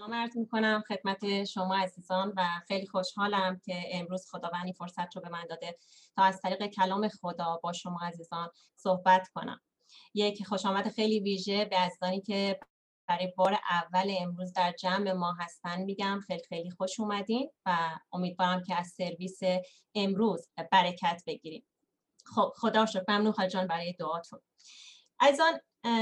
سلام عرض می‌کنم خدمت شما عزیزان و خیلی خوشحالم که امروز خداوند این فرصت رو به من داده تا از طریق کلام خدا با شما عزیزان صحبت کنم. یک خوش آمد خیلی ویژه به عزیزانی که برای بار اول امروز در جمع ما هستن میگم خیلی خیلی خوش اومدین و امیدوارم که از سرویس امروز برکت بگیریم. خب خدا رو شکر، ممنون خاله جان برای دعاتون. عزیزان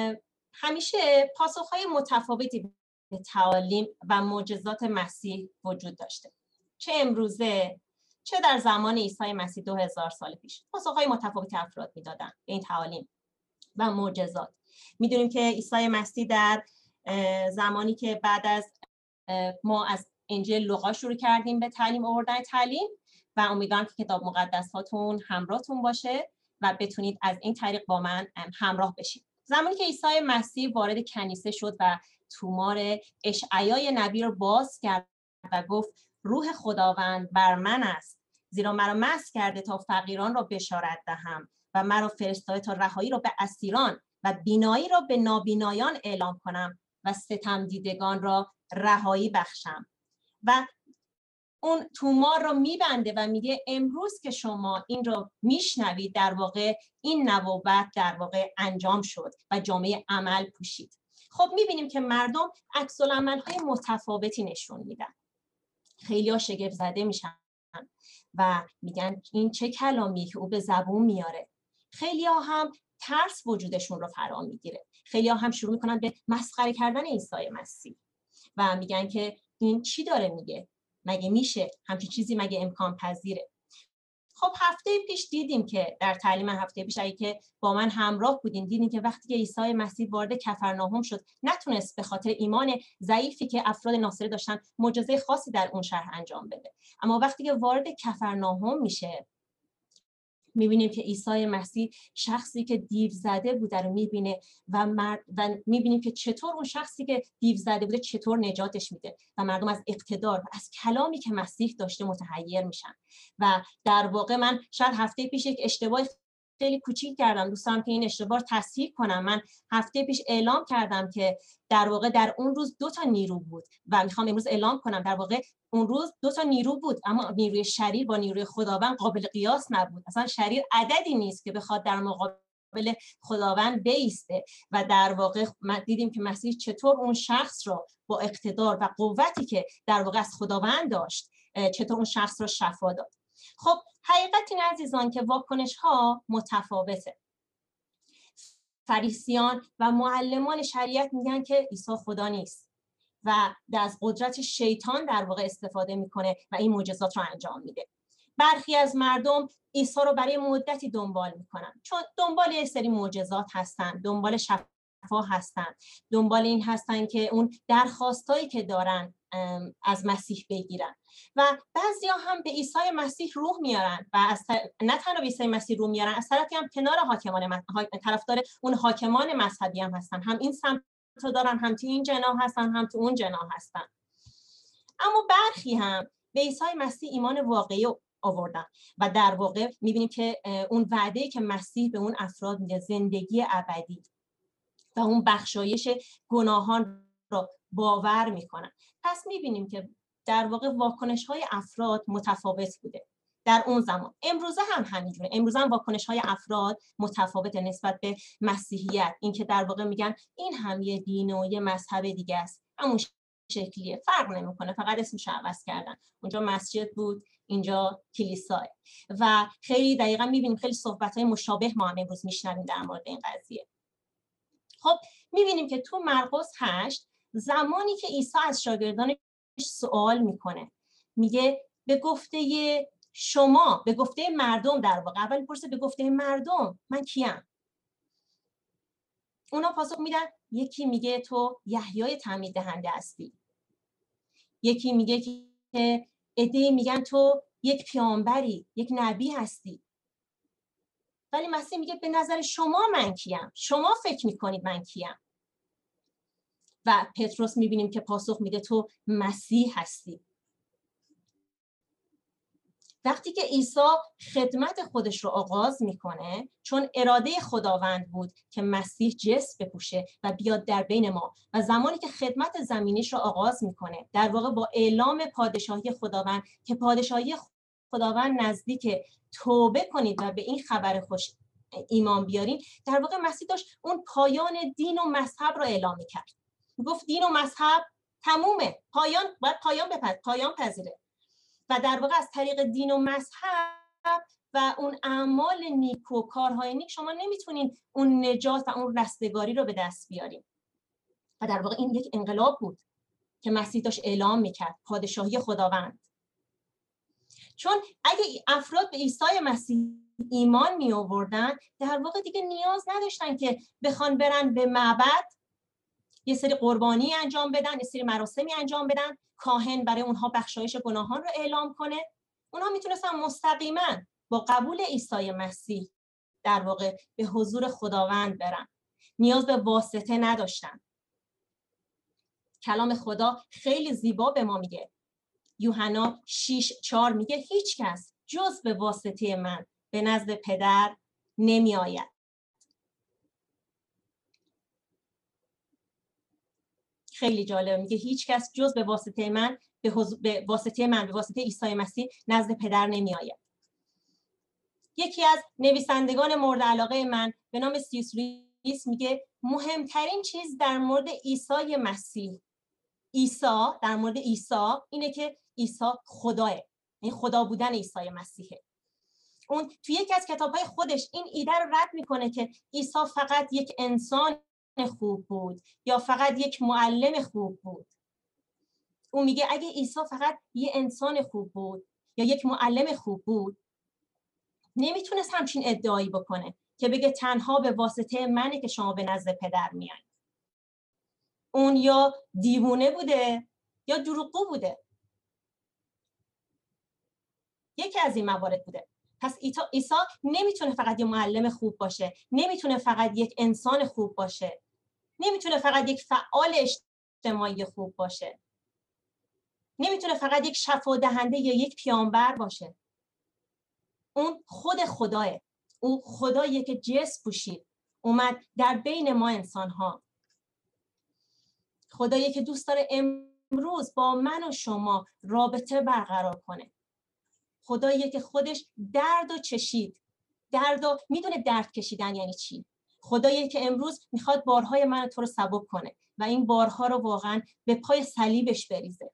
همیشه پاسخ‌های متفاوتی به تعالیم و معجزات مسیح وجود داشته، چه امروزه چه در زمان عیسی مسیح 2000 سال پیش. پاسخ‌های متفاوتی افراد میدادن به این تعالیم و معجزات. میدونیم که عیسی مسیح در زمانی که بعد از ما از انجیل لوقا شروع کردیم به تعلیم آوردن تعلیم و امیدوارم که کتاب مقدس هاتون همراهتون باشه و بتونید از این طریق با من همراه بشید. زمانی که عیسی مسیح وارد کنیسه شد و تومار اشعیای نبی رو باز کرد و گفت روح خداوند بر من است، زیرا مرا مسح کرده تا فقیران را بشارت دهم و مرا فرستاده تا رهایی را به اسیران و بینایی را به نابینایان اعلام کنم و ستم دیدگان را رهایی بخشم. و اون تومار رو میبنده و میگه امروز که شما این رو میشنوید در واقع این نبوت در واقع انجام شد و جامعه عمل پوشید. خب میبینیم که مردم عکس العمل‌های متفاوتی نشون میدن. خیلی‌ها شگفت زده میشن و میگن این چه کلامیه که او به زبون میاره. خیلی‌ها هم ترس وجودشون رو فرا میگیره. خیلی‌ها هم شروع میکنن به مسخره کردن عیسی مسیح و میگن که این چی داره میگه؟ مگه میشه همچین چیزی؟ مگه امکان پذیره؟ خب هفته پیش دیدیم که در تعلیم هفته پیش اگه که با من همراه بودیم دیدیم که وقتی که عیسی مسیح وارد کفرناهم شد نتونست به خاطر ایمان ضعیفی که افراد ناصره داشتن معجزه خاصی در اون شهر انجام بده. اما وقتی که وارد کفرناهم میشه میبینیم که عیسی مسیح شخصی که دیو زده بوده رو میبینه و میبینیم که چطور اون شخصی که دیو زده بوده چطور نجاتش میده و مردم از اقتدار و از کلامی که مسیح داشته متحیر میشن. و در واقع من شاید هفته پیش یک اشتباه خیلی کوچیک کردم، دوستان که این اشتباه تصحیح کنم. من هفته پیش اعلام کردم که در واقع در اون روز 2 تا نیرو بود و میخوام امروز اعلام کنم در واقع اون روز 2 تا نیرو بود، اما نیروی شریر با نیروی خداوند قابل قیاس نبود. اصلا شریر عددی نیست که بخواد در مقابل خداوند بایسته. و در واقع دیدیم که مسیح چطور اون شخص رو با اقتدار و قوتی که در واقع از خداوند داشت چطور اون شخص رو شفا داد. خب حقیقت این عزیزان که واکنش ها متفاوته. فریسیان و معلمان شریعت میگن که عیسی خدا نیست و از قدرت شیطان در واقع استفاده میکنه و این معجزات رو انجام میده. برخی از مردم عیسی رو برای مدتی دنبال میکنن چون دنبال یه سری معجزات هستن، دنبال شفا هستن، دنبال این هستن که اون درخواستایی که دارن از مسیح بگیرن. و بعضیا هم به عیسی مسیح روح میارن و نه تنها به عیسی مسیح روح میارن، از طرفی هم کنار طرفدار اون حاکمان مذهبی هم هستن، هم این سمت رو دارن، هم تو این جناح هستن، هم تو اون جناح هستن. اما برخی هم به عیسی مسیح ایمان واقعی آوردن و در واقع میبینیم که اون وعده‌ای که مسیح به اون افراد میده، زندگی ابدی و اون بخشایش گناهان رو باور میکنن. پس میبینیم که در واقع واکنش‌های افراد متفاوت بوده در اون زمان. امروزه هم همینجوره. امروزه هم واکنش‌های افراد متفاوت نسبت به مسیحیت. این که در واقع میگن این هم یه دین و یه مذهب دیگه است، همون شکلیه، فرق نمیکنه، فقط اسمش عوض کردن. اونجا مسجد بود، اینجا کلیساه. و خیلی دقیقاً میبینیم خیلی صحبت‌های مشابه ما هم امروز میشنویم در مورد این قضیه. خب میبینیم که تو مرقس 8 زمانی که عیسی از شاگردانش سوال میکنه، میگه به گفته شما، به گفته مردم، در واقع اول پرسه به گفته مردم من کیم؟ اونا پاسخ میدن یکی میگه تو یحیای تعمید دهنده هستی، یکی میگه که عده‌ای میگن تو یک پیامبری، یک نبی هستی. ولی مسیح میگه به نظر شما من کیم؟ شما فکر میکنید من کیم؟ و پتروس میبینیم که پاسخ میده تو مسیح هستی. وقتی که عیسی خدمت خودش رو آغاز میکنه، چون اراده خداوند بود که مسیح جسم بپوشه و بیاد در بین ما، و زمانی که خدمت زمینیش رو آغاز میکنه در واقع با اعلام پادشاهی خداوند که پادشاهی خداوند نزدیکه، توبه کنید و به این خبر خوش ایمان بیارین، در واقع مسیح داشت اون پایان دین و مذهب رو اعلام میکرد. گفت دین و مذهب تمومه، پایان پذیره. و در واقع از طریق دین و مذهب و اون اعمال نیک و کارهای نیک شما نمیتونین اون نجات و اون رستگاری رو به دست بیارین. و در واقع این یک انقلاب بود که مسیح داشت اعلام میکرد، پادشاهی خداوند. چون اگه افراد به عیسی مسیح ایمان می آوردن، در واقع دیگه نیاز نداشتن که بخوان برن به معبد یه سری قربانی انجام بدن، یه سری مراسمی انجام بدن، کاهن برای اونها بخشایش گناهان رو اعلام کنه. اونها میتونستن مستقیما با قبول عیسی مسیح در واقع به حضور خداوند برن، نیاز به واسطه نداشتن. کلام خدا خیلی زیبا به ما میگه، یوحنا 6:4 میگه هیچ کس جز به واسطه من به نزد پدر نمی آید. خیلی جالب، میگه هیچ کس جز به واسطه من به واسطه عیسی مسیح نزد پدر نمی آید. یکی از نویسندگان مورد علاقه من به نام سی.اس. لوئیس میگه مهمترین چیز در مورد عیسی مسیح، در مورد عیسی اینه که عیسی خداه، این خدا بودن عیسی مسیحه. اون توی یکی از کتاب‌های خودش این ایده رو رد میکنه که عیسی فقط یک انسان خوب بود یا فقط یک معلم خوب بود. اون میگه اگه عیسی فقط یه انسان خوب بود یا یک معلم خوب بود، نمیتونست همچین ادعایی بکنه که بگه تنها به واسطه منه که شما به نزد پدر میایید. اون یا دیوونه بوده یا دروغگو بوده. یکی از این موارد بوده. پس عیسی نمیتونه فقط یه معلم خوب باشه، نمیتونه فقط یک انسان خوب باشه، نمیتونه فقط یک فعال اجتماعی خوب باشه، نمیتونه فقط یک شفا دهنده یا یک پیامبر باشه. اون خود خداه، اون خداییه که جسم پوشید اومد در بین ما انسان‌ها. خداییه که دوست داره امروز با من و شما رابطه برقرار کنه. خداییه که خودش درد و چشید، میدونه درد کشیدن یعنی چی. خداییه که امروز میخواد بارهای من و تو رو سبک کنه و این بارها رو واقعا به پای صلیبش بریزه.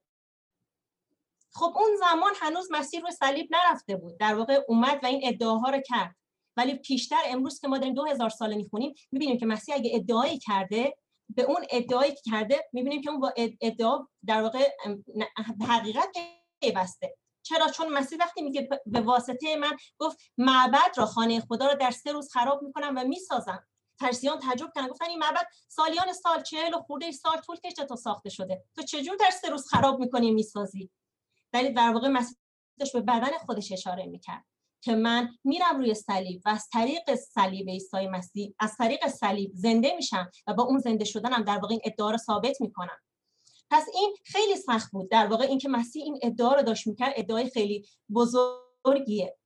خب اون زمان هنوز مسیح روی صلیب نرفته بود، در واقع اومد و این ادعاها رو کرد. ولی پیشتر امروز که ما داریم 2000 ساله میخونیم، میبینیم که مسیح اگه ادعایی کرده، به اون ادعایی که کرده میبینیم که اون با ادعا در واقع حقیقت پیوسته. چرا؟ چون مسیح وقتی میگه به واسطه من گفت معبد را، خانه خدا را در 3 روز خراب میکنم و میسازم. فرشتگان تعجب کردن، گفتن این معبد سالیان سال 40 و خورده سال طول کشیده تا ساخته شده، تو چجور در 3 روز خراب میکنی میسازی؟ در واقع مسیح به بدن خودش اشاره میکرد که من میرم روی صلیب و از طریق صلیب عیسی مسیح، از طریق صلیب زنده میشم و با اون زنده شدنم در واقع این ادعا رو ثابت میکنم. پس این خیلی سخت بود. در واقع این که مسیح این ادعا رو داشت میکرد ادعای خیلی بزرگیه.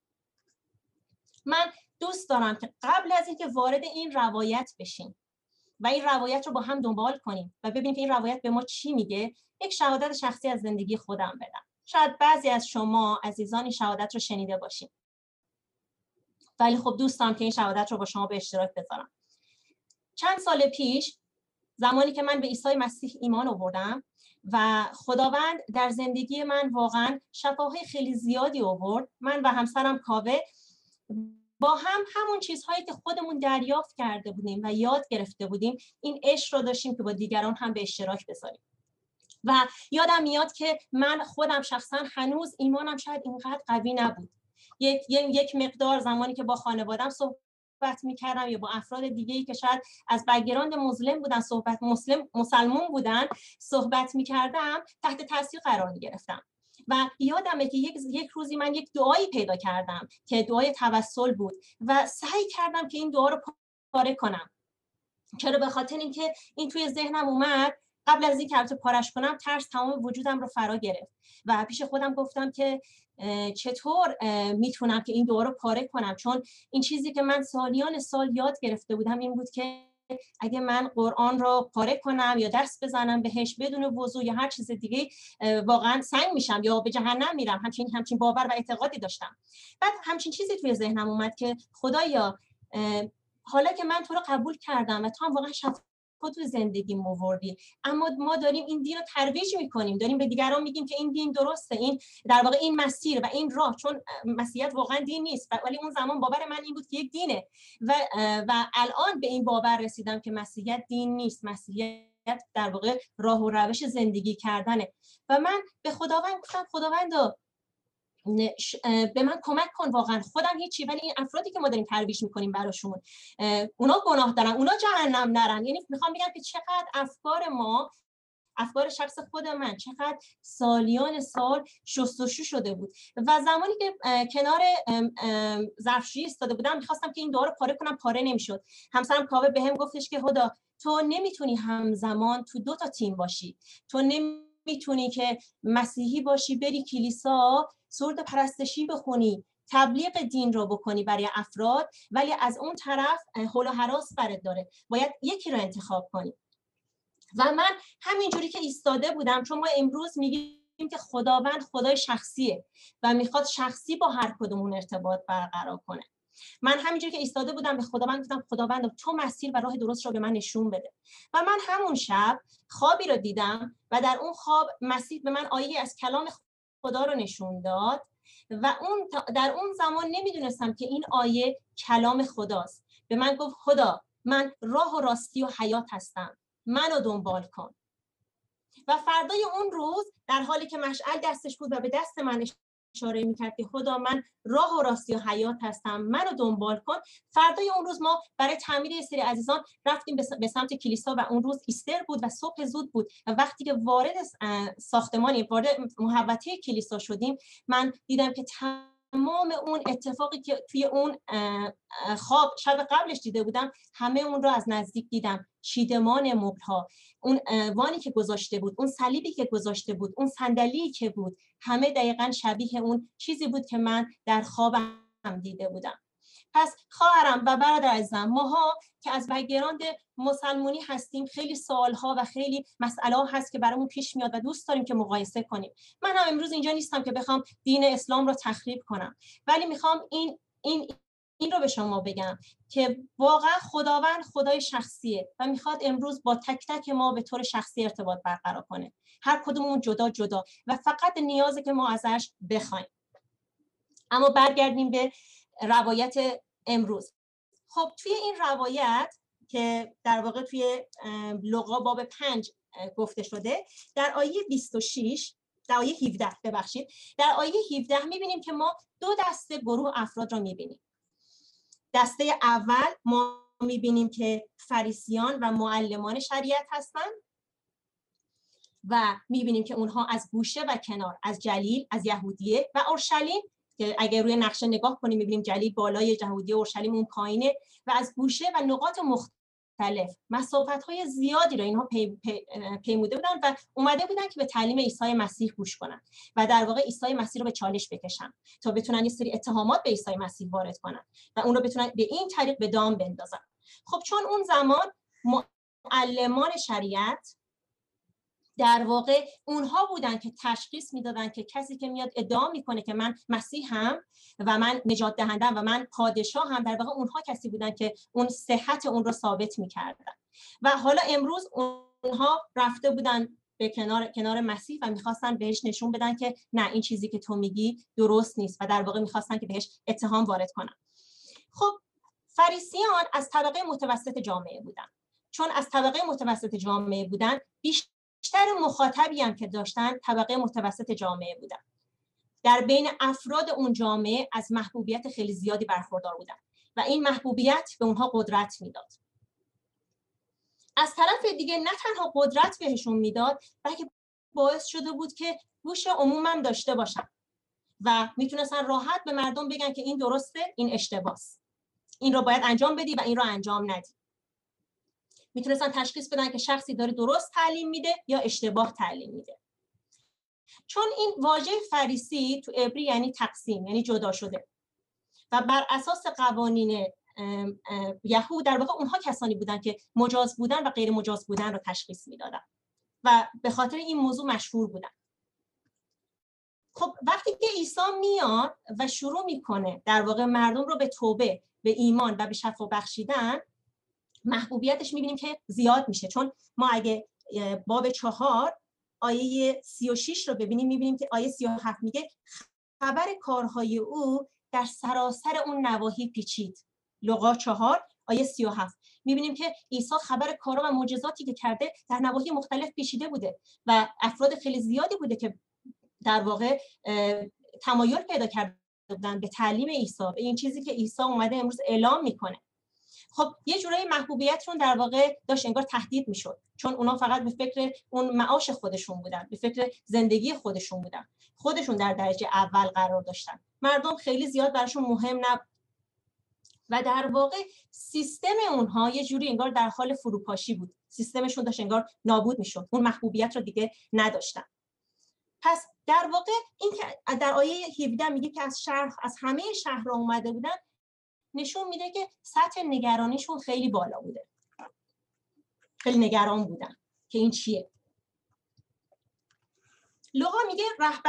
من دوست دارم که قبل از اینکه وارد این روایت بشیم و این روایت رو با هم دنبال کنیم و ببینیم که این روایت به ما چی میگه، یک شهادت شخصی از زندگی خودم بدم. شاید بعضی از شما عزیزان این شهادت رو شنیده باشین، ولی خب دوست دارم که این شهادت رو با شما به اشتراک بذارم. چند سال پیش زمانی که من به عیسی مسیح ایمان آوردم و خداوند در زندگی من واقعا شفاهای خیلی زیادی آورد، من و همسرم کاوه با همون چیزهایی که خودمون دریافت کرده بودیم و یاد گرفته بودیم، این عشق رو داشتیم که با دیگران هم به اشتراک بذاریم. و یادم میاد که من خودم شخصا هنوز ایمانم شاید اینقدر قوی نبود. یک مقدار زمانی که با خانوادم صحبت میکردم یا با افراد دیگه‌ای که شاید از بک‌گراند مسلم بودن، مسلمون بودن صحبت میکردم، تحت تاثیر قرار میگرفتم. و یادمه که یک روزی من یک دعایی پیدا کردم که دعای توسل بود و سعی کردم که این دعا رو پاره کنم. چرا؟ به خاطر اینکه این توی ذهنم اومد قبل از اینکه البته پارش کنم ترس تمام وجودم رو فرا گرفت و پیش خودم گفتم که چطور میتونم که این دوره رو پاره کنم، چون این چیزی که من سالیان سال یاد گرفته بودم این بود که اگه من قرآن رو پاره کنم یا دست بزنم بهش بدون وضو یا هر چیز دیگه واقعا سنگ میشم یا به جهنم میرم. همچین باور و اعتقادی داشتم. بعد همچین چیزی توی ذهنم اومد که خدایا حالا که من تو رو قبول کردم و تو هم واقعا شفا تو زندگی موردی، اما ما داریم این دین رو ترویج میکنیم، داریم به دیگران میگیم که این دین درسته، این در واقع این مسیر و این راه، چون مسیحیت واقعا دین نیست ولی اون زمان باور من این بود که یک دینه و الان به این باور رسیدم که مسیحیت دین نیست، مسیحیت در واقع راه و روش زندگی کردنه. و من به خداوند گفتم خداوندا به من کمک کن، واقعا خودم هیچی، ولی این افرادی که ما داریم ترویج میکنیم براشون اونا گناه دارن، اونا جهنم نرن. یعنی میخوام بگم که چقدر افکار شخص خود من چقدر سالیان سال شستشو شده بود و زمانی که کنار ظرفشویی ایستاده بودم میخواستم که این دعا رو پاره کنم، پاره نمیشد. همسرم کاوه بهم گفتش که هدا تو نمیتونی همزمان تو 2 تا تیم باشی، تو نمیتونی که مسیحی باشی بری کلیسا سرود پرستشی بخونی تبلیغ دین رو بکنی برای افراد، ولی از اون طرف هول و هراس برات داره، باید یکی رو انتخاب کنی. و من همینجوری که ایستاده بودم، چون ما امروز میگیم که خداوند خدای شخصیه و میخواد شخصی با هر کدومون ارتباط برقرار کنه، من همینجوری که ایستاده بودم به خداوند گفتم خداوند تو مسیر و راه درست رو به من نشون بده. و من همون شب خوابی رو دیدم و در اون خواب مسیح به من آیه‌ای از کلام خدا رو نشون داد و در اون زمان نمیدونستم که این آیه کلام خداست. به من گفت خدا من راه و راستی و حیات هستم، منو دنبال کن. و فردای اون روز در حالی که مشعل دستش بود و به دست من اشاره میکرد که خدا من راه و راستی و حیات هستم، منو دنبال کن، فردای اون روز ما برای تعمیر یه سری عزیزان رفتیم به سمت کلیسا و اون روز ایستر بود و صبح زود بود و وقتی که وارد ساختمانی وارد محوطه کلیسا شدیم من دیدم که تمام اون اتفاقی که توی اون خواب شب قبلش دیده بودم همه اون رو از نزدیک دیدم. چیدمان مبل‌ها، اون وانی که گذاشته بود، اون صلیبی که گذاشته بود، اون صندلی که بود، همه دقیقاً شبیه اون چیزی بود که من در خوابم دیده بودم. پس خواهرم و برادر عزیزم، ماها که از بک‌گراند مسلمانی هستیم خیلی سوال‌ها و خیلی مسئله‌ها هست که برامون پیش میاد و دوست داریم که مقایسه کنیم. من هم امروز اینجا نیستم که بخوام دین اسلام رو تخریب کنم، ولی میخوام این رو به شما بگم که واقعا خداوند خدای شخصیه و میخواد امروز با تک تک ما به طور شخصی ارتباط برقرار کنه، هر کدوممون جدا جدا، و فقط نیازه که ما ازش بخوایم. اما برگردیم به روایت امروز. خب توی این روایت که در واقع توی لوقا باب 5 گفته شده، در آیه 26 در آیه 17 ببخشید، در آیه 17 میبینیم که ما 2 دسته گروه افراد رو میبینیم. دسته اول ما میبینیم که فریسیان و معلمان شریعت هستند و میبینیم که اونها از گوشه و کنار، از جلیل، از یهودیه و اورشلیم، که اگر روی نقشه نگاه کنیم میبینیم جلیل بالای یهودیه، اورشلیم اون پایینه، و از گوشه و نقاط مختلف مسافت‌های زیادی رو اینها پیموده بودن و اومده بودن که به تعلیم عیسی مسیح گوش کنن و در واقع عیسی مسیح رو به چالش بکشن تا بتونن یه سری اتهامات به عیسی مسیح وارد کنن و اون رو بتونن به این طریق به دام بندازن. خب چون اون زمان معلمان شریعت در واقع اونها بودن که تشخیص میدادن که کسی که میاد ادعا میکنه که من مسیحم و من نجات دهندم و من پادشاهم، در واقع اونها کسی بودن که اون صحت اون رو ثابت میکردن. و حالا امروز اونها رفته بودن به کنار مسیح و میخواستن بهش نشون بدن که نه، این چیزی که تو میگی درست نیست و در واقع میخواستن که بهش اتهام وارد کنن. خب فریسیان از طبقه متوسط جامعه بودن. چون از طبقه متوسط جامعه بودن، بیشتر مخاطبی هم که داشتن طبقه متوسط جامعه بودن. در بین افراد اون جامعه از محبوبیت خیلی زیادی برخوردار بودن و این محبوبیت به اونها قدرت میداد. از طرف دیگه نه تنها قدرت بهشون میداد، بلکه باعث شده بود که گوش عمومم داشته باشن و میتونستن راحت به مردم بگن که این درسته، این اشتباهه، این رو باید انجام بدی و این رو انجام ندی. میتونستن تشخیص بدن که شخصی داره درست تعلیم میده یا اشتباه تعلیم میده. چون این واژه فریسی تو عبری یعنی تقسیم، یعنی جدا شده و بر اساس قوانین یهود در واقع اونها کسانی بودن که مجاز بودن و غیر مجاز بودن رو تشخیص میدادن و به خاطر این موضوع مشهور بودن. خب وقتی که عیسی میاد و شروع میکنه در واقع مردم رو به توبه، به ایمان و به شفا بخشیدن، محبوبیتش میبینیم که زیاد میشه. چون ما اگه باب 4 آیه 36 رو ببینیم، میبینیم که آیه 37 میگه خبر کارهای او در سراسر اون نواحی پیچید. لوقا 4 آیه 37 میبینیم که عیسی خبر کارها و معجزاتی که کرده در نواحی مختلف پیچیده بوده و افراد خیلی زیادی بوده که در واقع تمایل پیدا کرده بودن به تعلیم عیسی، به این چیزی که عیسی اومده امروز اعلام میکنه. خب یه جورایی محبوبیتشون در واقع داشت انگار تهدید میشد، چون اونا فقط به فکر اون معاش خودشون بودن، به فکر زندگی خودشون بودن، خودشون در درجه اول قرار داشتن، مردم خیلی زیاد براشون مهم نبود و در واقع سیستم اونها یه جوری انگار در حال فروپاشی بود، سیستمشون داشت انگار نابود میشد، اون محبوبیت رو دیگه نداشتن. پس در واقع این که در آیه 17 میگه که از همه شهرها اومده بودن، نشون میده که سطح نگرانیشون خیلی بالا بوده، خیلی نگران بودن که این چیه. لوقا میگه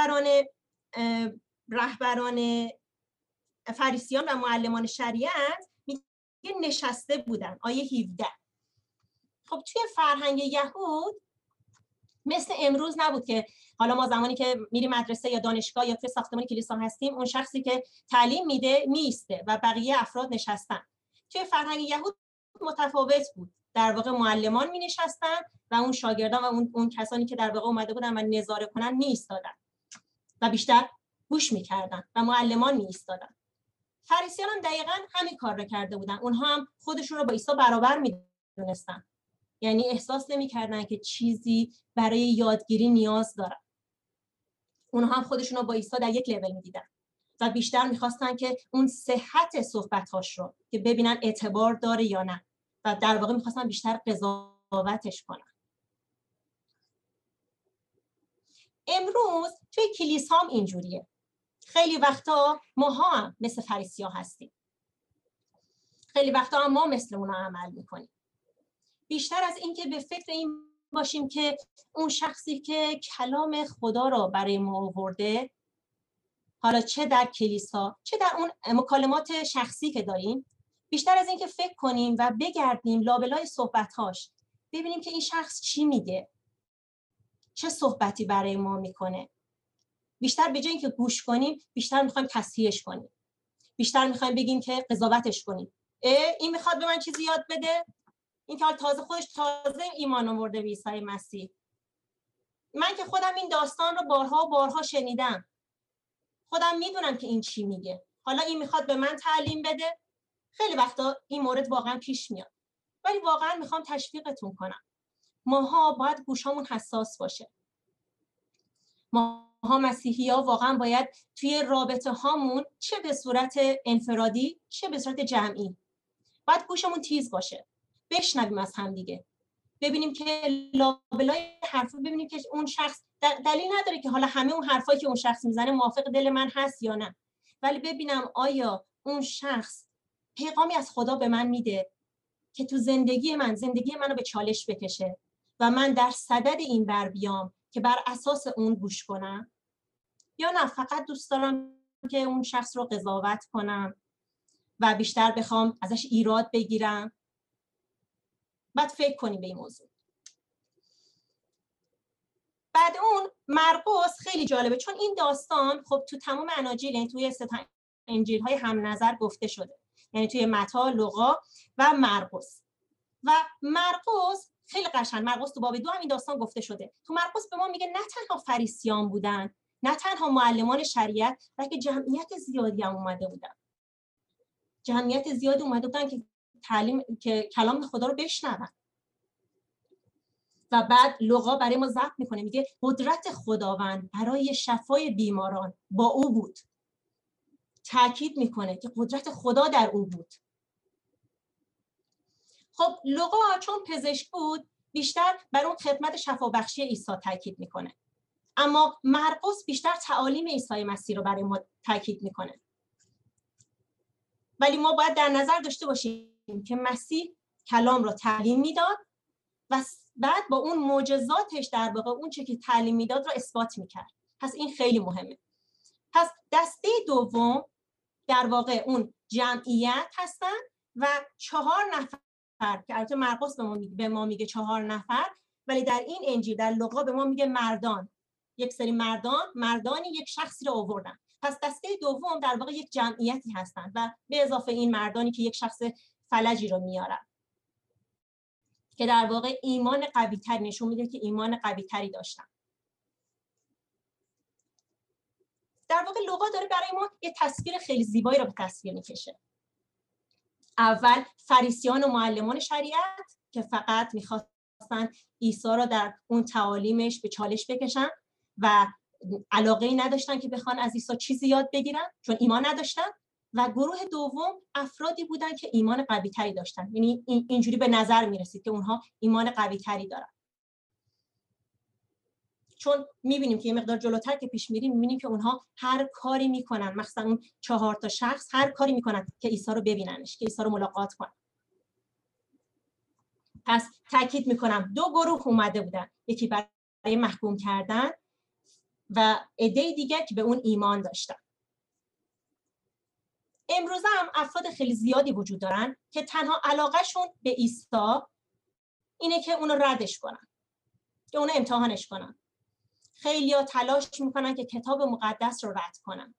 رهبران فریسیان و معلمان شریعت میگه نشسته بودن. آیه 17. خب توی فرهنگ یهود مثل امروز نبود که حالا ما زمانی که میریم مدرسه یا دانشگاه یا توی ساختمان کلیسا هستیم، اون شخصی که تعلیم میده میسته و بقیه افراد نشستن. توی فرهنگ یهود متفاوت بود. در واقع معلمان می نشستن و اون شاگردان و اون کسانی که در واقع اومده بودن و نظاره کنن می ایستادن و بیشتر گوش میکردن و معلمان می ایستادن. فریسیان هم دقیقاً همین کار رو کرده بودن. اونها هم خودشون رو با عیسی برابر می‌دونستن، یعنی احساس نمی‌کردن که چیزی برای یادگیری نیاز دارن. اونها هم خودشون رو با عیسی در یک لول می‌دیدن و بیشتر می‌خواستن که اون صحت صحبت‌هاش رو که ببینن اعتبار داره یا نه و در واقع می‌خواستن بیشتر قضاوتش کنن. امروز توی کلیسا هم اینجوریه. خیلی وقتا ماها هم مثل فریسی‌ها هستیم. خیلی وقتا هم ما مثل اونا عمل می‌کنیم. بیشتر از این که به فکر این باشیم که اون شخصی که کلام خدا رو برای ما آورده، حالا چه در کلیسا چه در اون مکالمات شخصی که داریم، بیشتر از این که فکر کنیم و بگردیم لابلای صحبت‌هاش ببینیم که این شخص چی میگه، چه صحبتی برای ما میکنه، بیشتر به جای اینکه گوش کنیم بیشتر میخوایم تصحیحش کنیم، بیشتر میخوایم بگیم که قضاوتش کنیم. این میخواد به من چیزی یاد بده، این که خودش تازه ایمان آورده به عیسی مسیح. من که خودم این داستان رو بارها و بارها شنیدم، خودم میدونم که این چی میگه، حالا این میخواد به من تعلیم بده. خیلی وقتا این مورد واقعا پیش میاد، ولی واقعا میخوام تشویقتون کنم، ماها باید گوشامون حساس باشه. ماها مسیحی‌ها واقعا باید توی رابطه هامون چه به صورت انفرادی چه به صورت جمعی باید گوشمون تیز باشه، بشنویم از هم دیگه، ببینیم که لابلای حرفا ببینیم که اون شخص دلیل نداره که حالا همه اون حرفایی که اون شخص میزنه موافق دل من هست یا نه، ولی ببینم آیا اون شخص پیغامی از خدا به من میده که تو زندگی منو به چالش بکشه و من در صدد این بر بیام که بر اساس اون گوش کنم، یا نه فقط دوست دارم که اون شخص رو قضاوت کنم و بیشتر بخوام ازش ایراد بگیرم. بعد فکر کنیم به این موضوع. بعد اون مرقس خیلی جالبه، چون این داستان خب تو تمام اناجیل، یعنی توی سه تا انجیل های هم نظر گفته شده، یعنی توی متی، لوقا و مرقس. و مرقس خیلی قشنگ، مرقس تو باب 2 هم این داستان گفته شده. تو مرقس به ما میگه نه تنها فریسیان بودن، نه تنها معلمان شریعت، بلکه جمعیت زیادی هم اومده بودن. جمعیت زیادی اومده بودن که کلام خدا رو بشنون. و بعد لوقا برای ما ضبط میکنه، میگه قدرت خداوند برای شفای بیماران با او بود. تاکید میکنه که قدرت خدا در او بود. خب لوقا چون پزشک بود بیشتر بر اون خدمت شفابخشی عیسی تاکید میکنه، اما مرقس بیشتر تعالیم عیسی مسیح رو برای ما تاکید میکنه. ولی ما باید در نظر داشته باشیم که مسیح کلام رو تعلیم میداد و بعد با اون معجزاتش در واقع اون چه که تعلیم میداد رو اثبات میکرد. پس این خیلی مهمه. پس دسته دوم در واقع اون جمعیت هستن و 4 نفر که البته مرقس به ما میگه 4 نفر، ولی در این انجیل در لوقا به ما میگه مردان. یک سری مردانی یک شخصی رو آوردن. پس دسته دوم در واقع یک جمعیتی هستن و به اضافه این مردانی که یک شخص فلجی رو میارن که در واقع ایمان قوی تری نشون میده که ایمان قوی تری داشتن. در واقع لوقا داره برای ما یه تصویر خیلی زیبایی رو به تصویر میکشه. اول فریسیان و معلمان شریعت که فقط میخواستن عیسی رو در اون تعالیمش به چالش بکشن و علاقه‌ای نداشتن که بخوان از عیسی چیزی یاد بگیرن چون ایمان نداشتن. و گروه دوم افرادی بودن که ایمان قوی تری داشتن، یعنی اینجوری به نظر میرسید که اونها ایمان قوی تری دارن، چون میبینیم که یه مقدار جلوتر که پیش میریم میبینیم که اونها هر کاری میکنن، مثلا اون 4 تا شخص هر کاری میکنن که عیسی رو ببیننش، که عیسی رو ملاقات کنن. پس تاکید میکنم 2 گروه اومده بودن، یکی برای محکوم کردن و عده دیگر که به اون ایمان داشتن. امروز هم افراد خیلی زیادی وجود دارن که تنها علاقهشون به عیسی اینه که اونو ردش کنن، که اونو امتحانش کنن. خیلی‌ها تلاش میکنن که کتاب مقدس رو رد کنن.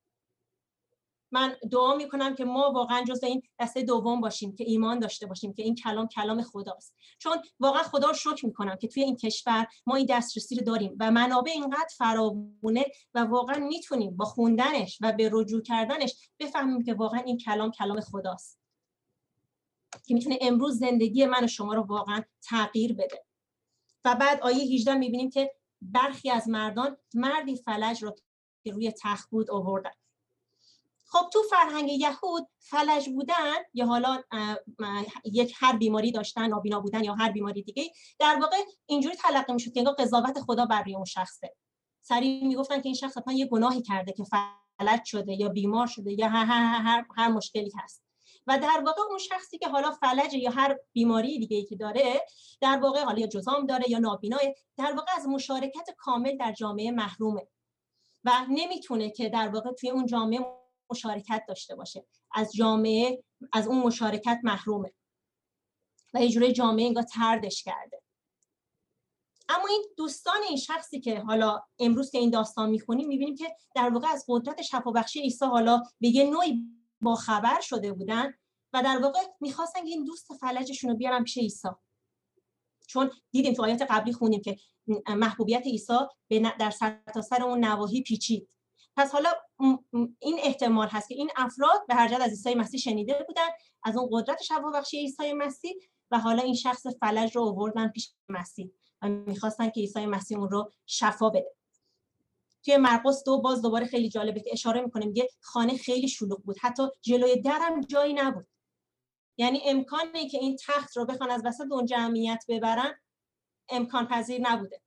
من دعا میکنم که ما واقعا جزء این دسته دوم باشیم که ایمان داشته باشیم که این کلام خداست، چون واقعا خدا رو شکر میکنم که توی این کشور ما این دسترسی رو داریم و منابع اینقدر فراوونه و واقعا میتونیم با خوندنش و به رجوع کردنش بفهمیم که واقعا این کلام خداست که میتونه امروز زندگی من و شما رو واقعا تغییر بده. و بعد آیه 18 میبینیم که برخی از مردی فلج رو که روی تخت بود آوردن. خب تو فرهنگ یهود فلج بودن یا حالا هر بیماری داشتن، نابینا بودن یا هر بیماری دیگه، در واقع اینجوری تلقی میشد که انگار قضاوت خدا بر روی اون شخصه. سریع میگفتن که این شخص حتما یه گناهی کرده که فلج شده یا بیمار شده یا هر مشکلی هست. و در واقع اون شخصی که حالا فلج یا هر بیماری دیگه‌ای که داره، در واقع حالا یا جذام داره یا نابیناه، در واقع از مشارکت کامل در جامعه محرومه و نمیتونه که در واقع توی اون جامعه مشارکت داشته باشه. از اون مشارکت محرومه و یه جوری جامعه انگار طردش کرده. اما این دوستان این شخصی که حالا امروز که این داستان میخونیم میبینیم که در واقع از قدرت شفابخشی عیسی حالا به یه نوعی با خبر شده بودن و در واقع میخواستن این دوست فلجشون رو بیارن پیش عیسی، چون دیدیم تو آیات قبلی خوندیم که محبوبیت عیسی در سرتاسر اون نواحی پیچید. پس حالا این احتمال هست که این افراد به هر جهت از عیسی مسیح شنیده بودن، از اون قدرت شفابخشی عیسی مسیح، و حالا این شخص فلج رو آوردن پیش مسیح و میخواستن که عیسی مسیح اون رو شفا بده. توی مرقس 2 باز دوباره خیلی جالبه که اشاره میکنه، میگه خانه خیلی شلوغ بود، حتی جلوی درم جایی نبود. یعنی امکانی که این تخت رو بخوان از وسط اون جمعیت ببرن امکان پذیر نبوده.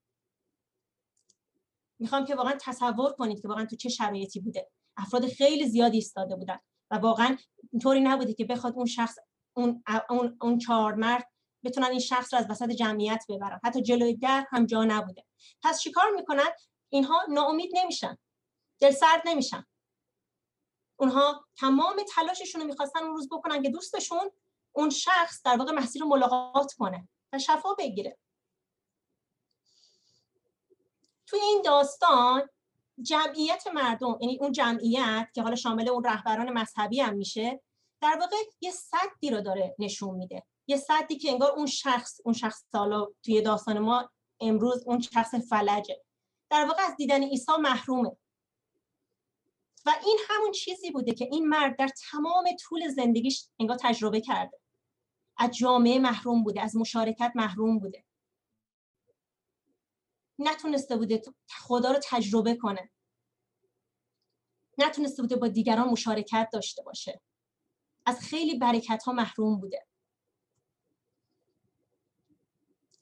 میخوام که واقعا تصور کنید که واقعا تو چه شرایطی بوده. افراد خیلی زیادی ایستاده بودن و واقعا اینطوری نبوده که بخواد اون شخص اون 4 مرد بتونن این شخص رو از وسط جمعیت ببرن. حتی جلوی در هم جا نبوده. پس چیکار میکنن؟ اینها ناامید نمیشن، دلسرد نمیشن. اونها تمام تلاششون رو میخواستن اون روز بکنن که دوستشون اون شخص در واقع مسیح رو ملاقات کنه و شفا بگیره. توی این داستان جمعیت مردم، یعنی اون جمعیت که حالا شامل اون رهبران مذهبی هم میشه، در واقع یه سدی رو داره نشون میده. یه سدی که انگار اون شخص حالا توی داستان ما امروز اون شخص فلجه، در واقع از دیدن عیسی محرومه. و این همون چیزی بوده که این مرد در تمام طول زندگیش انگار تجربه کرده. از جامعه محروم بوده، از مشارکت محروم بوده. نتونسته بوده خدا رو تجربه کنه. نتونسته بوده با دیگران مشارکت داشته باشه. از خیلی برکت‌ها محروم بوده.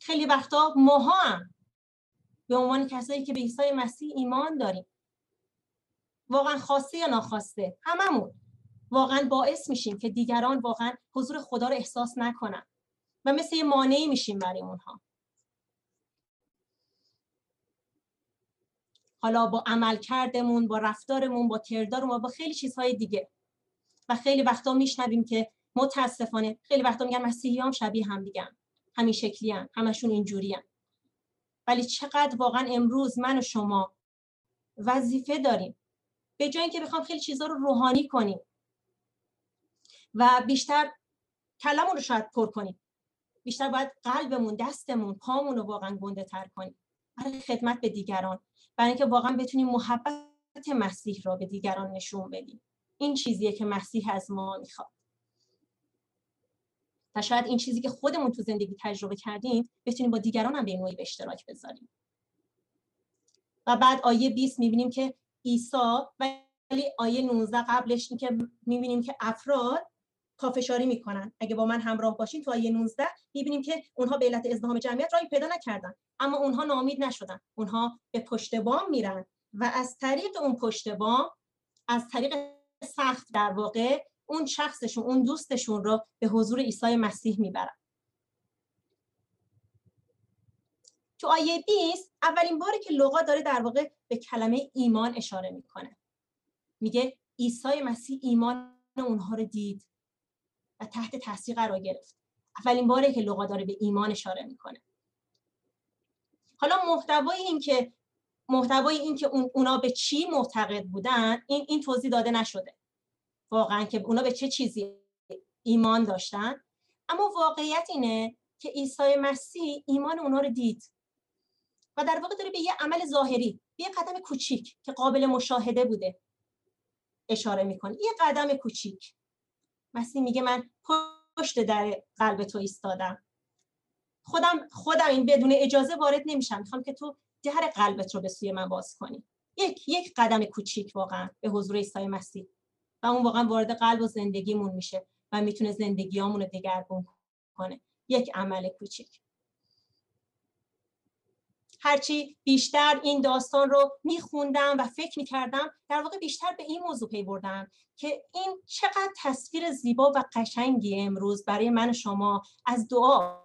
خیلی وقتا ماها هم به عنوان کسایی که به عیسی مسیح ایمان داریم، واقعا خواسته یا ناخواسته هممون واقعا باعث میشیم که دیگران واقعا حضور خدا رو احساس نکنن و مثل یه مانعی میشیم برای اونها. حالا با عملکردمون، با رفتارمون، با کردارمون، با خیلی چیزهای دیگه. و خیلی وقتا میشنویم که متاسفانه خیلی وقتا میگن مسیحیان شبیه هم دیگه، همین شکلی هم، همشون اینجوری هم. ولی چقدر واقعا امروز من و شما وظیفه داریم به جای اینکه بخوام خیلی چیزا رو روحانی کنیم و بیشتر کلامون رو شاید پر کنیم، بیشتر باید قلبمون، دستمون، پامون رو واقعا گنده تر کنیم برای خدمت به دیگران، برای اینکه واقعا بتونیم محبت مسیح رو به دیگران نشون بدیم. این چیزیه که مسیح از ما میخواد. و شاید این چیزی که خودمون تو زندگی تجربه کردیم بتونیم با دیگران هم به نوعی به اشتراک بذاریم. و بعد آیه 20 میبینیم که عیسی، ولی آیه 19 قبلش این که میبینیم که افراد پافشاری میکنن. اگه با من همراه باشین تو آیه 19 میبینیم که اونها به علت ازدحام جمعیت راهی پیدا نکردن، اما اونها ناامید نشدن. اونها به پشت بام میرن و از طریق اون پشت بام، از طریق سقف در واقع اون شخصشون، اون دوستشون رو به حضور عیسی مسیح میبرن. تو آیه 20 اولین باره که لوقا داره در واقع به کلمه ایمان اشاره میکنه. میگه عیسی مسیح ایمان اونها رو دید و تحت تاثیر قرار گرفت. اولین باره که لوقا داره به ایمان اشاره میکنه. حالا محتوای این که اونا به چی معتقد بودن این توضیح داده نشده. واقعا که اونا به چه چیزی ایمان داشتن، اما واقعیت اینه که عیسی مسیح ایمان اونا رو دید و در واقع داره به یه عمل ظاهری، به یه قدم کوچیک که قابل مشاهده بوده اشاره میکنه. یه قدم کوچیک. مسیح میگه من پشت در قلب تو ایستادم. خودم این بدون اجازه وارد نمیشم، میخوام که تو در قلبت رو به سوی من باز کنی. یک قدم کوچیک واقعا به حضور عیسی مسیح و اون واقعا وارد قلب و زندگیمون میشه و میتونه زندگیامون رو دگرگون کنه. یک عمل کوچیک. هرچی بیشتر این داستان رو میخوندم و فکر میکردم، در واقع بیشتر به این موضوع پی بردم که این چقدر تصویر زیبا و قشنگی امروز برای من و شما از دعا.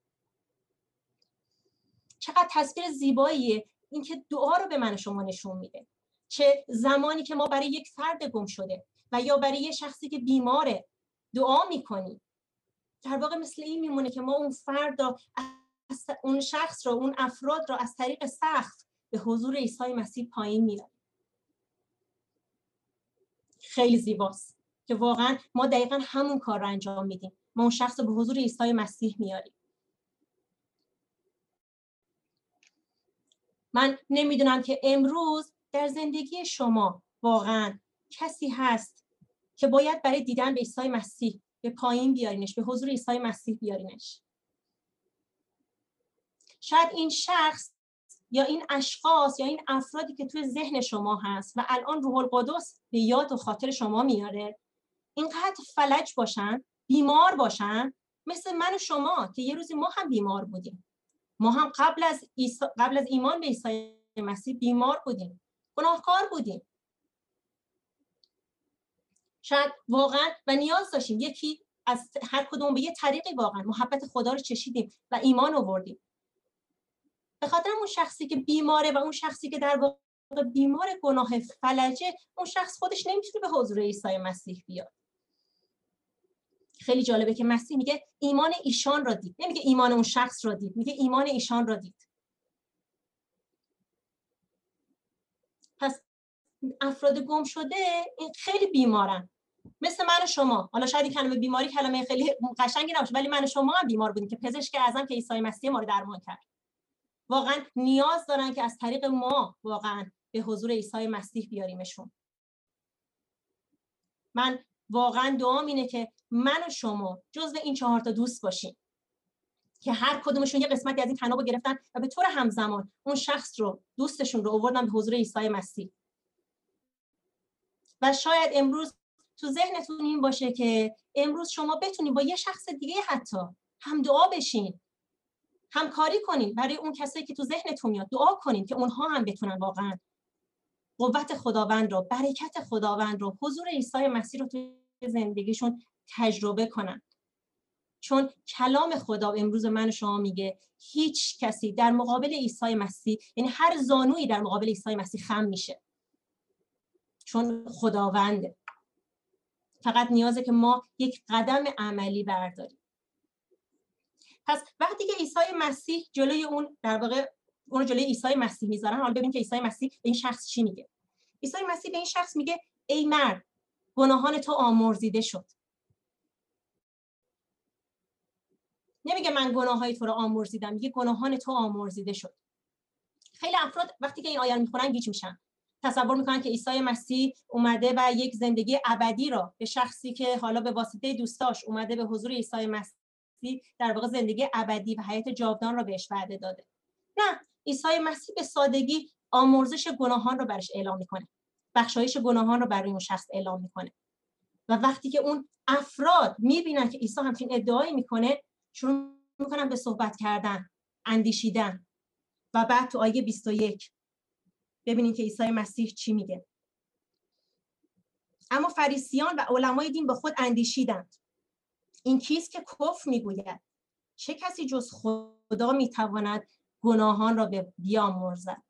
چقدر تصویر زیباییه این که دعا رو به من و شما نشون میده. چه زمانی که ما برای یک فرد گم شده و یا برای یه شخصی که بیماره دعا میکنیم، در واقع مثل این میمونه که ما اون فرد رو، اون شخص رو، اون افراد رو از طریق سقف به حضور عیسی مسیح پایین میاریم. خیلی زیباست که واقعا ما دقیقاً همون کار رو انجام میدیم. ما اون شخص رو به حضور عیسی مسیح میاریم. من نمیدونم که امروز در زندگی شما واقعا کسی هست که باید برای دیدن به عیسی مسیح به پایین بیارینش، به حضور عیسی مسیح بیارینش. شاید این شخص یا این اشخاص یا این افرادی که توی ذهن شما هست و الان روح القدس به یاد و خاطر شما میاره، اینقدر فلج باشن، بیمار باشن، مثل من و شما که یه روزی ما هم بیمار بودیم. ما هم قبل از ایمان به عیسی مسیح بیمار بودیم، گناهکار بودیم. شاید واقعا و نیاز داشتیم یکی از هر کدوم به یه طریقی واقعا محبت خدا رو چشیدیم و ایمان آوردیم. به خاطر اون شخصی که بیماره و اون شخصی که در واقع بیمار گناه فلجه، اون شخص خودش نمیتونه به حضور عیسی مسیح بیاد. خیلی جالبه که مسیح میگه ایمان ایشان را دید، نمیگه ایمان اون شخص را دید، میگه ایمان ایشان را دید. پس افراد گم شده این خیلی بیمارن، مثل من و شما. حالا شاید این کلمه بیماری کلمه خیلی قشنگی نباشه، ولی من و شما هم بیمار بودیم که پزشک اعظم که عیسی مسیح ما رو درمان کرد. واقعا نیاز دارن که از طریق ما واقعا به حضور عیسی مسیح بیاریمشون. من واقعا دعام اینه که من و شما جزو این 4 تا دوست باشیم که هر کدومشون یه قسمتی از این تنابو گرفتن و به طور همزمان اون شخص رو، دوستشون رو آوردن به حضور عیسی مسیح. و شاید امروز تو ذهنتون این باشه که امروز شما بتونید با یه شخص دیگه حتی هم دعا بشین، همکاری کنین برای اون کسایی که تو ذهنتون میاد، دعا کنین که اونها هم بتونن واقعا قوت خداوند رو، برکت خداوند رو، حضور عیسی مسیح رو تو زندگیشون تجربه کنن. چون کلام خدا امروز من و شما میگه هیچ کسی در مقابل عیسی مسیح، یعنی هر زانویی در مقابل عیسی مسیح خم میشه، چون خداونده. فقط نیازه که ما یک قدم عملی برداریم. پس وقتی که عیسی مسیح جلوی اون، در واقع اون جلوی عیسی مسیح میذارن، حالا ببین که عیسی مسیح به این شخص چی میگه. عیسی مسیح به این شخص میگه ای مرد، گناهان تو آمرزیده شد. نمیگه من گناههای تو رو آمرزیدم، میگه گناهان تو آمرزیده شد. خیلی افراد وقتی که این آیه رو میخونن گیج میشن، تصور میکنن که عیسی مسیح اومده و یک زندگی ابدی را به شخصی که حالا به واسطه دوستاش اومده به حضور عیسی مسیح، در واقع زندگی ابدی و حیات جاودان را بهش وعده داده. نه، عیسی مسیح به سادگی آمرزش گناهان رو برش اعلام میکنه، بخشایش گناهان رو برای اون شخص اعلام میکنه. و وقتی که اون افراد میبینن که عیسی همچین ادعایی میکنه، شروع میکنن به صحبت کردن، اندیشیدن. و بعد تو آیه 21 ببینید که عیسی مسیح چی میگه. اما فریسیان و علمای دین با خود اندیشیدند، این کیست که کفر میگوید؟ چه کسی جز خدا میتواند گناهان را بیامرزد؟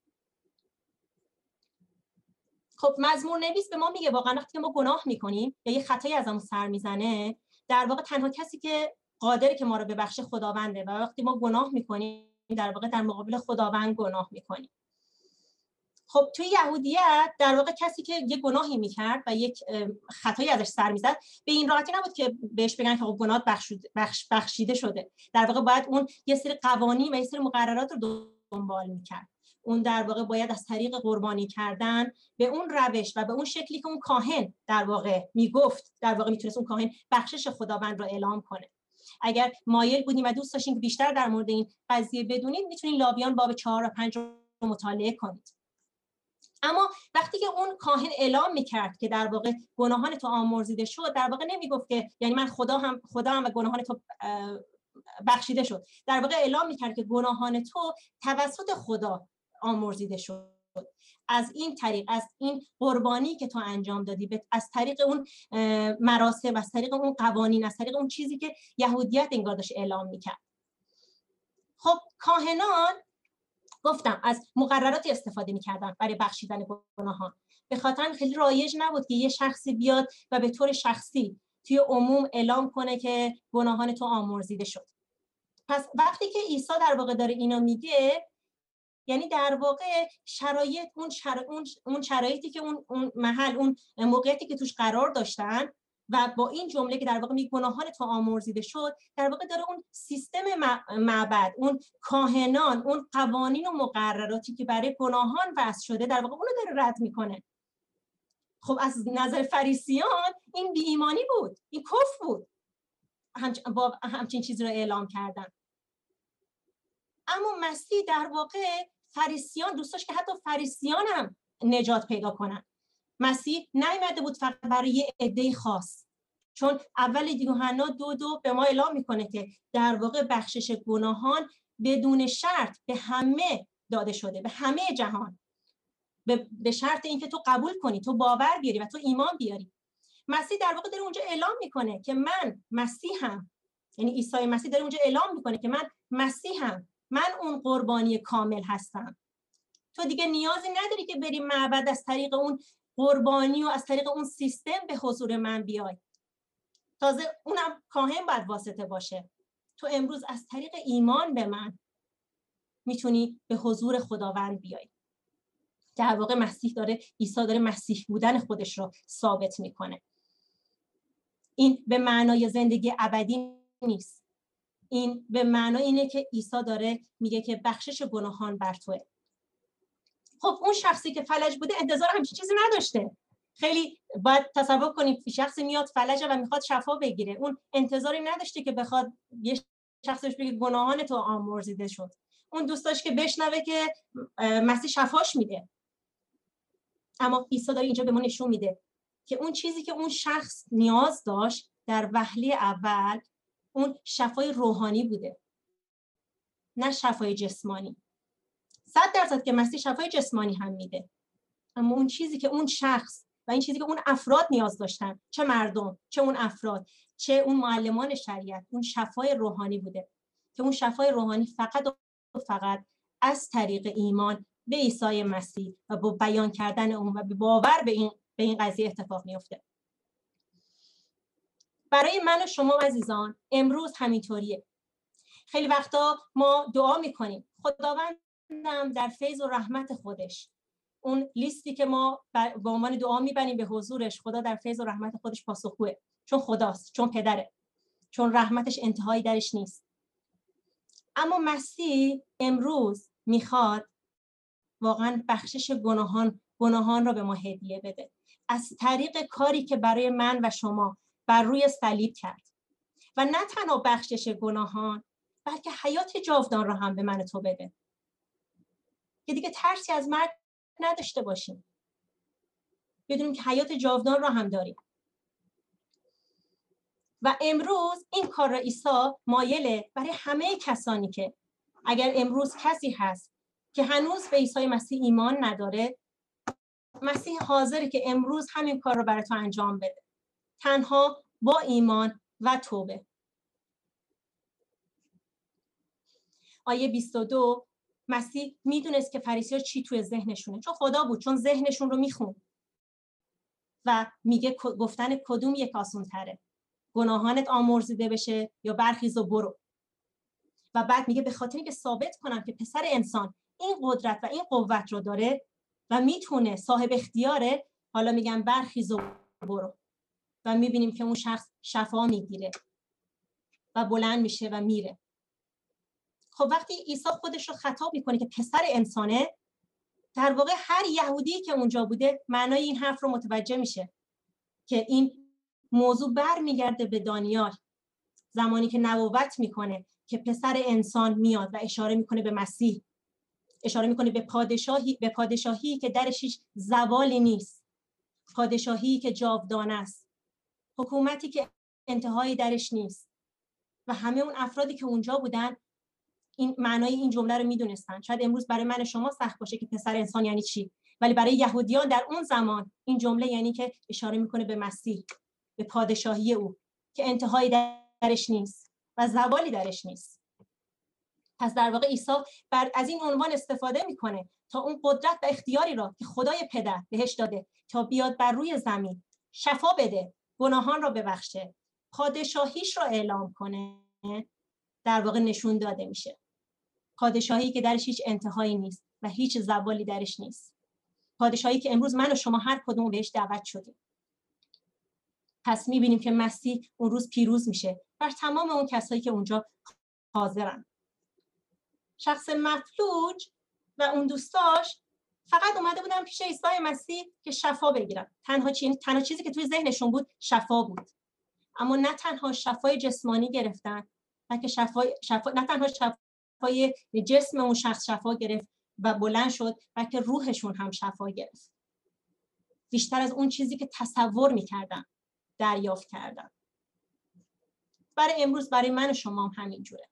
خب مزمور نویس به ما میگه واقعا وقتی ما گناه میکنیم یا یه خطایی ازمون سر میزنه، در واقع تنها کسی که قادره که ما رو ببخشه خداونده. و وقتی ما گناه میکنیم در واقع در مقابل خداوند گناه میکنیم. خب توی یهودیت در واقع کسی که یه گناهی میکرد و یک خطایی ازش سر میزد، به این راحتی نبود که بهش بگن که خب گناهت بخشیده شده. در واقع باید اون یه سری قوانین و یه سری مقررات رو دنبال میکرد. اون در واقع باید از طریق قربانی کردن به اون روش و به اون شکلی که اون کاهن در واقع میگفت، در واقع میتونست اون کاهن بخشش خداوند رو اعلام کنه. اگر مایل بودیم و دوست داشتین که بیشتر در مورد این قضیه بدونید، میتونین لاویان باب 4 و 5 رو مطالعه کنید. اما وقتی که اون کاهن اعلام میکرد که در واقع گناهان تو آمرزیده شد، در واقع نمیگفت که یعنی من خدا هم و گناهان تو بخشیده شد. در واقع اعلام میکرد که گناهان تو توسط خدا آمرزیده شد. از این طریق، از این قربانی که تو انجام دادی، از طریق اون مراسم، از طریق اون قوانین، از طریق اون چیزی که یهودیت انگار داشت اعلام میکرد. خب کاهنان گفتم از مقرراتی استفاده می‌کردن برای بخشیدن گناهان. به خاطر خیلی رایج نبود که یه شخصی بیاد و به طور شخصی توی عموم اعلام کنه که گناهان تو آمرزیده شد. پس وقتی که عیسی در واقع داره اینا میگه، یعنی در واقع شرایط اون شرایطی که اون محل، اون موقعیتی که توش قرار داشتن و با این جمله که در واقع میگه گناهان تو آمرزیده شد، در واقع داره اون سیستم معبد، اون کاهنان، اون قوانین و مقرراتی که برای گناهان وضع شده، در واقع اونو داره رد میکنه. خب از نظر فریسیان این بی ایمانی بود، این کفر بود، همچین چیزی رو اعلام کردن. اما مسیح در واقع فریسیان دوست داشت که حتی فریسیان هم نجات پیدا کنن. مسیح نیامده بود فقط برای یه عده خاص، چون اول یوحنا 2:2 به ما اعلام میکنه که در واقع بخشش گناهان بدون شرط به همه داده شده، به همه جهان، به شرط اینکه تو قبول کنی، تو باور بیاری و تو ایمان بیاری. مسیح در واقع داره اونجا اعلام میکنه که من مسیحم، یعنی عیسی مسیح داره اونجا اعلام میکنه که من مسیحم، من اون قربانی کامل هستم. تو دیگه نیازی نداری که بری معبد از طریق اون قربانی و از طریق اون سیستم به حضور من بیای. تازه اونم کاهن باید واسطه باشه. تو امروز از طریق ایمان به من میتونی به حضور خداوند بیای. در واقع عیسی داره مسیح بودن خودش رو ثابت میکنه. این به معنای زندگی ابدی نیست. این به معنای اینه که عیسی داره میگه که بخشش گناهان بر توئه. خب اون شخصی که فلج بوده انتظار همچین چیزی نداشته. خیلی باید تصور کنیم شخصی میاد فلجه و میخواد شفا بگیره، اون انتظاری نداشته که بخواد یه شخصش بگه گناهان تو آمرزیده شد. اون دوست داشت که بشنوه که مسیح شفاش میده. اما عیسی داره اینجا به ما نشون میده که اون چیزی که اون شخص نیاز داشت در وهله اول، اون شفای روحانی بوده. نه شفای جسمانی. 100% که مسیح شفای جسمانی هم میده، اما اون چیزی که اون شخص و این چیزی که اون افراد نیاز داشتن، چه مردم، چه اون افراد، چه اون معلمان شریعت، اون شفای روحانی بوده که اون شفای روحانی فقط و فقط از طریق ایمان به عیسی مسیح و با بیان کردن اون و به باور به این قضیه اتفاق میفته. برای من و شما عزیزان امروز همینطوریه. خیلی وقتا ما دعا میکنیم خداوندم در فیض و رحمت خودش، اون لیستی که ما به عنوان دعا میبریم به حضورش، خدا در فیض و رحمت خودش پاسخگوه، چون خداست، چون پدره، چون رحمتش انتهایی درش نیست. اما مسیح امروز میخواد واقعا بخشش گناهان را به ما هدیه بده از طریق کاری که برای من و شما بر روی صلیب کرد، و نه تنها بخشش گناهان بلکه حیات جاودان را هم به من و تو بده که دیگه ترسی از مرگ نداشته باشیم، بدونیم که حیات جاودان را هم داریم. و امروز این کار را عیسی مایله برای همه کسانی که اگر امروز کسی هست که هنوز به عیسی مسیح ایمان نداره، مسیح حاضره که امروز همین کار رو برای تو انجام بده، تنها با ایمان و توبه. آیه 22 مسیح میدونست که فریسی‌ها چی توی ذهنشونه، چون خدا بود، چون ذهنشون رو میخون و میگه گفتن کدوم یک آسان تره، گناهانت آمرزیده بشه یا برخیز و برو. و بعد میگه به خاطر اینکه ثابت کنم که پسر انسان این قدرت و این قوت رو داره و میتونه، صاحب اختیاره، حالا میگم برخیز و برو. و میبینیم که اون شخص شفا میگیره و بلند میشه و میره. خب وقتی عیسی خودش رو خطاب میکنه که پسر انسانه، در واقع هر یهودی که اونجا بوده معنای این حرف رو متوجه میشه که این موضوع برمیگرده به دانیال، زمانی که نبوت میکنه که پسر انسان میاد و اشاره میکنه به مسیح، اشاره میکنه به پادشاهی که درش هیچ زوالی نیست، پادشاهی که جاودانه است، حکومتی که انتهایی درش نیست. و همه اون افرادی که اونجا بودن این معنای این جمله رو میدونستن. شاید امروز برای من شما سخت باشه که پسر انسان یعنی چی، ولی برای یهودیان در اون زمان این جمله یعنی که اشاره میکنه به مسیح، به پادشاهی او که انتهایی درش نیست و زوالی درش نیست. پس در واقع عیسی از این عنوان استفاده میکنه تا اون قدرت و اختیاری را که خدای پدر بهش داده تا بیاد بر روی زمین شفا بده، گناهان را ببخشه، پادشاهیش را اعلام کنه، در واقع نشون داده میشه. پادشاهی که درش هیچ انتهایی نیست و هیچ زوالی درش نیست. پادشاهی که امروز من و شما هر کدوم بهش دعوت شدیم. پس میبینیم که مسیح اون روز پیروز میشه بر تمام اون کسایی که اونجا حاضرن. شخص مفلوج و اون دوستاش فقط اومده بودن پیش عیسی مسیح که شفا بگیرن. تنها چیزی که توی ذهنشون بود شفا بود. اما نه تنها شفای جسمانی گرفتن، بلکه نه تنها شفای جسم اون شخص شفا گرفت و بلند شد، بلکه روحشون هم شفا گرفت. بیشتر از اون چیزی که تصور میکردن دریافت کردن. برای امروز برای من و شما هم همینجوره.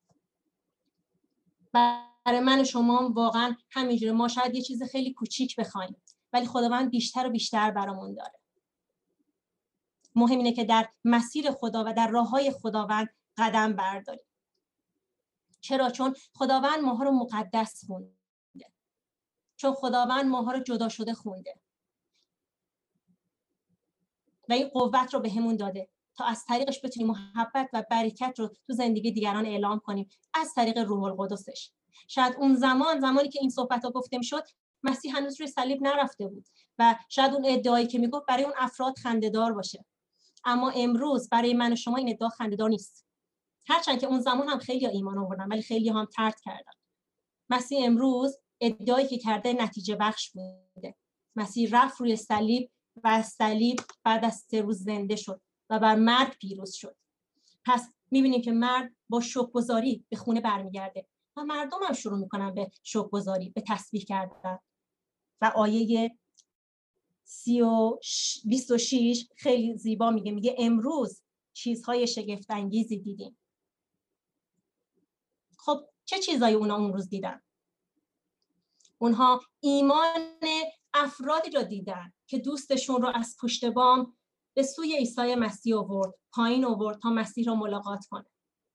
برای من و شما واقعا همینجوره. ما شاید یه چیز خیلی کوچیک بخوایم ولی خداوند بیشتر و بیشتر برامون داره. مهم اینه که در مسیر خدا و در راههای خداوند قدم برداریم. چرا؟ چون خداوند ماها رو مقدس خونده، چون خداوند ماها رو جدا شده خونده و این قوت رو بهمون داده تا از طریقش بتونیم محبت و برکت رو تو زندگی دیگران اعلام کنیم از طریق روح القدسش. شاید اون زمانی که این صحبت‌ها گفته می‌شد مسیح هنوز روی صلیب نرفته بود و شاید اون ادعایی که میگفت برای اون افراد خنده‌دار باشه، اما امروز برای من و شما این ادعا خنده‌دار نیست. هرچند که اون زمان هم خیلی ایمان آوردن ولی خیلی هم طرد کردن. مسیح امروز ادعایی که کرده نتیجه بخش بوده. مسیح رفت روی صلیب و از صلیب بعد از 3 روز زنده شد و بر مرگ پیروز شد. پس می‌بینیم که مرد با شکرگزاری به خونه برمیگرده و مردم هم شروع می‌کنن به شکرگزاری، به تسبیح کردن. و آیه 26 خیلی زیبا میگه امروز چیزهای شگفت انگیزی دیدیم. خب چه چیزایی اونا اون روز دیدن؟ اونها ایمان افرادی رو دیدن که دوستشون رو از پشت بام به سوی عیسی مسیح آورد، پایین آورد تا مسیح رو ملاقات کنه.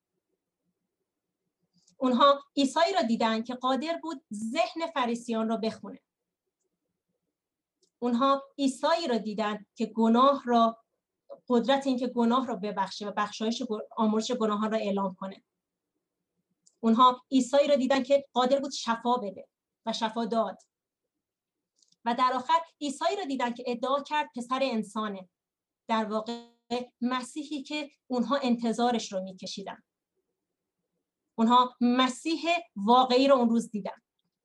اونها عیسی رو دیدن که قادر بود ذهن فریسیان رو بخونه. اونها عیسی رو دیدن که گناه را، قدرت این که گناه را ببخشه و بخشایش آمرزش گناهان را اعلام کنه. اونها عیسی رو دیدن که قادر بود شفا بده و شفا داد. و در آخر عیسی رو دیدن که ادعا کرد پسر انسانه، در واقع مسیحی که اونها انتظارش رو میکشیدن. اونها مسیح واقعی رو اون روز دیدن.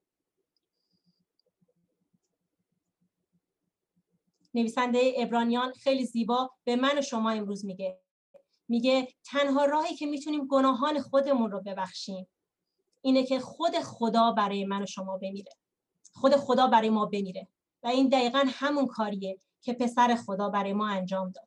نویسنده عبرانیان خیلی زیبا به من و شما امروز میگه تنها راهی که میتونیم گناهان خودمون رو ببخشیم اینه که خود خدا برای من و شما بمیره. خود خدا برای ما بمیره. و این دقیقاً همون کاریه که پسر خدا برای ما انجام داد.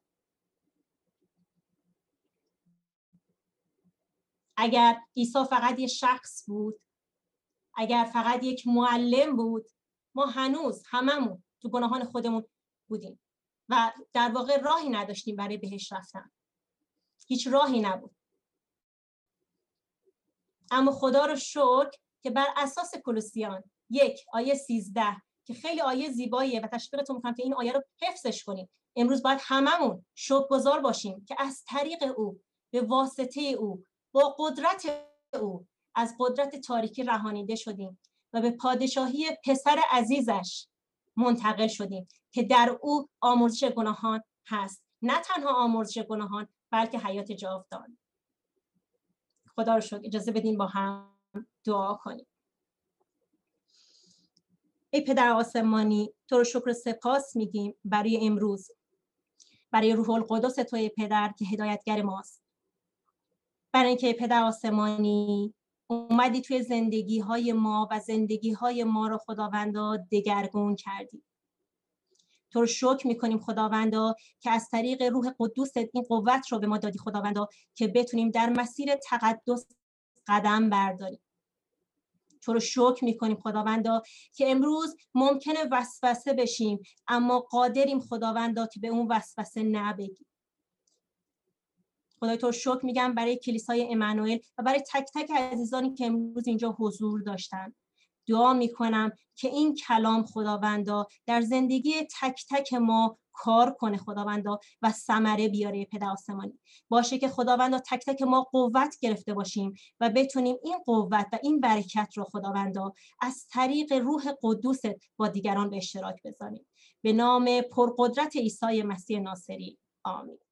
اگر عیسی فقط یه شخص بود، اگر فقط یک معلم بود، ما هنوز هممون تو گناهان خودمون بودیم و در واقع راهی نداشتیم برای بهشت رفتن. هیچ راهی نبود. اما خدا رو شکر که بر اساس کولوسیان 1 آیه 13 که خیلی آیه زیباییه و تشویقتون میکنم که این آیه رو حفظش کنیم. امروز باید هممون شکرگزار باشیم که از طریق او، به واسطه او، با قدرت او از قدرت تاریکی رهانیده شدیم و به پادشاهی پسر عزیزش منتقل شدیم که در او آمرزش گناهان هست. نه تنها آمرزش گناهان بلکه حیات جاودان. خدا رو شکر. اجازه بدین با هم دعا کنیم. ای پدر آسمانی، تو رو شکر و سپاس میگیم برای امروز، برای روح القدس توی پدر که هدایتگر ماست. برای اینکه پدر آسمانی اومدی توی زندگی‌های ما و زندگی‌های ما رو خداوندا دگرگون کردی. تو رو شکر میکنیم خداوندا که از طریق روح قدوست این قوت رو به ما دادی خداوندا که بتونیم در مسیر تقدس قدم برداریم. تو رو شکر میکنیم خداوندا که امروز ممکنه وسوسه بشیم اما قادریم خداوندا که به اون وسوسه نبگیم. خدای تو رو شکر میگم برای کلیسای امانوئل و برای تک تک عزیزانی که امروز اینجا حضور داشتن. دعا میکنم که این کلام خداوندا در زندگی تک تک ما کار کنه خداوندا و ثمره بیاره پدر آسمانی. باشه که خداوندا تک تک ما قوت گرفته باشیم و بتونیم این قوت و این برکت رو خداوندا از طریق روح قدوست با دیگران به اشتراک بذاریم. به نام پرقدرت عیسی مسیح ناصری. آمین.